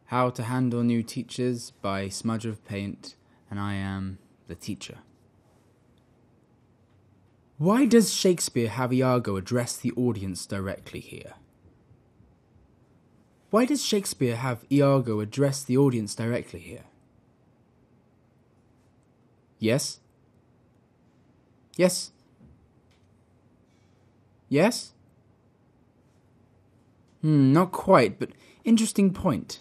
How to Handle New Teachers by Smudge of Paint, and I am the teacher. Why does Shakespeare have Iago address the audience directly here? Why does Shakespeare have Iago address the audience directly here? Yes? Yes? Yes? Not quite, but interesting point.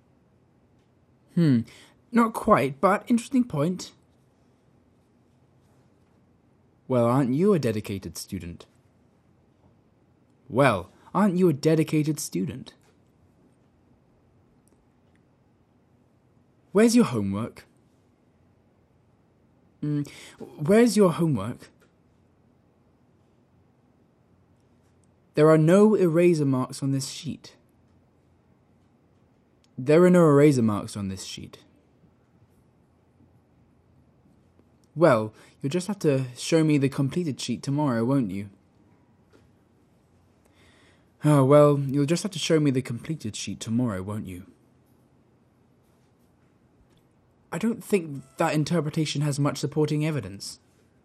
Not quite, but interesting point. Well, aren't you a dedicated student? Well, aren't you a dedicated student? Where's your homework? Where's your homework? There are no eraser marks on this sheet. There are no eraser marks on this sheet. Well, you'll just have to show me the completed sheet tomorrow, won't you? Oh, well, you'll just have to show me the completed sheet tomorrow, won't you? I don't think that interpretation has much supporting evidence.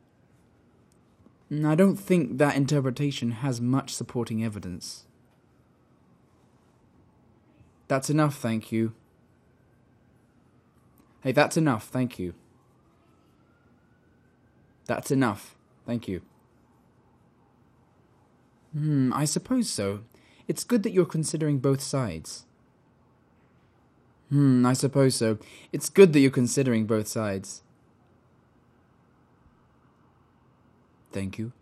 I don't think that interpretation has much supporting evidence. That's enough, thank you. Hey, that's enough, thank you. That's enough, thank you. I suppose so. It's good that you're considering both sides. I suppose so. It's good that you're considering both sides. Thank you.